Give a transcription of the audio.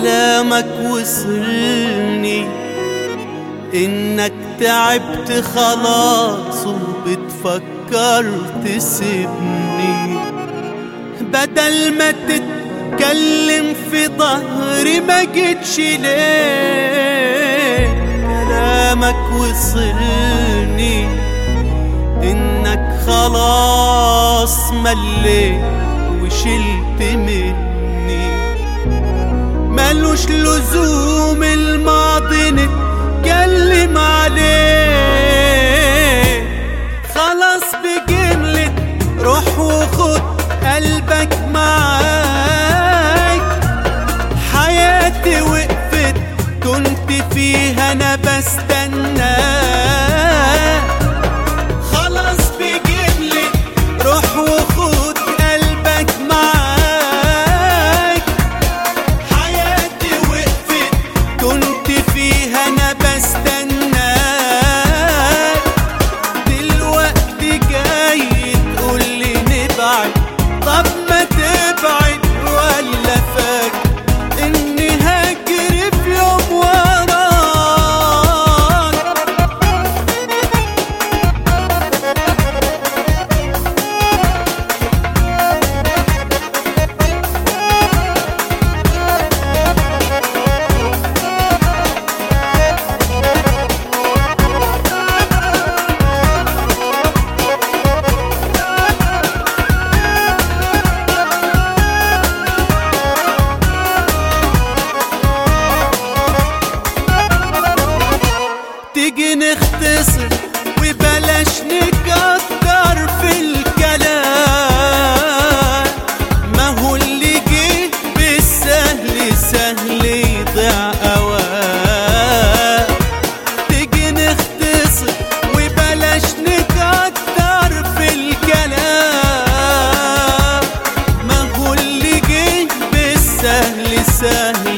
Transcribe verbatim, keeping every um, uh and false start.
كلامك وصلني إنك تعبت خلاص وبتفكر تسيبني، بدل ما تتكلم في ظهري ما جيتش ليه. كلامك وصلني إنك خلاص مليت وشلت مني، ملوش لزوم الماضي نتكلم عليه. خلاص بجملة روح وخد قلبك معاك، حياتي وقفت كنت فيها أنا بستناك. خلاص بجملة روح وخد قلبك معاك، حياتي وقفت كنت فيها أنا بستناك. دلوقتي جاي تقولي نبعد، طب ما تبعد ولا فاكر إني هجري في يوم وراك. تيجي نختصر وبلاش نكتر في الكلام، ما هو اللي جه بالسهل سهل يضيع أوام. تيجي نختصر وبلاش نكتر في الكلام، ما هو اللي جه بالسهل سهل